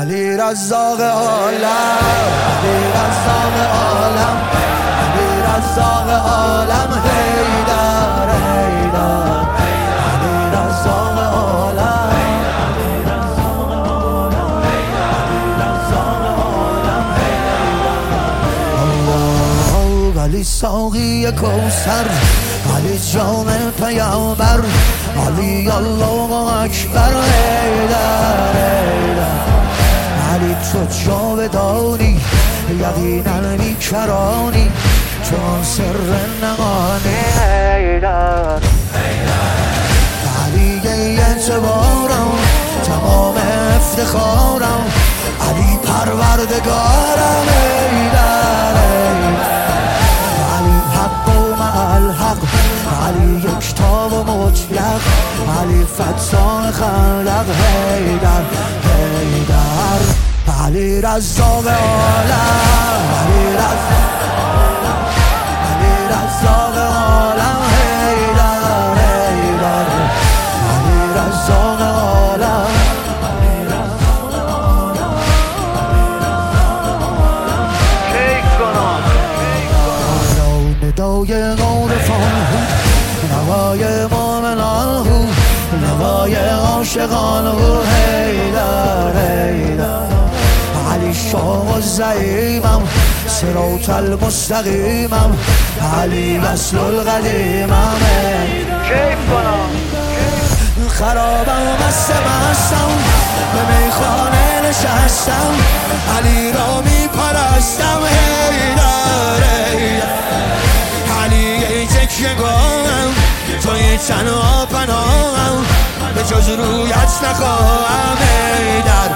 علی رزاق عالم، علی رزاق عالم، علی رزاق عالم، حیدر حیدر، علی رزاق عالم، علی رزاق عالم، علی رزاق عالم، حیدر. علی ساقی کوثر، علی جام پیامبر، علی الله اکبر، حیدر حیدر. علی تو جاودانی، یقینا بیکرانی، چون سر نهانی، حیدر علی اعتبارم، تمام افتخارم، علی پروردگارم، حیدر علی حق و مع الحق، علی یکتا و مطلق، علی فتان خلق، حیدر حیدر. علی رزاق عالم، علی رزاق عالم، حیدر حیدر، علی رزاق عالم، علی رزاق عالم، کیک کنم ندای عارفان هو، نوای مومنان هو، نوای عاشقان هو، حیدر حیدر. علی شاه و زعیمم، صراط المستقیمم، علی وصل القدیمم، کیف کنم خرابم و مستم، به میخانه نشستم، علی را میپرستم، حیدر حیدر. علی ای تکیه‌گاهم، توی تنها پناهم، به جز رویت نخواهم، حیدر